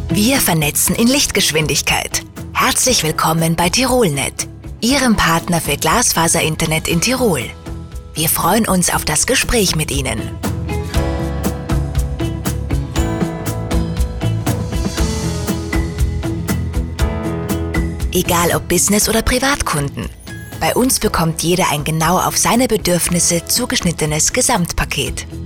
Wir vernetzen in Lichtgeschwindigkeit. Herzlich willkommen bei TirolNet, Ihrem Partner für Glasfaser-Internet in Tirol. Wir freuen uns auf das Gespräch mit Ihnen. Egal ob Business- oder Privatkunden, bei uns bekommt jeder ein genau auf seine Bedürfnisse zugeschnittenes Gesamtpaket.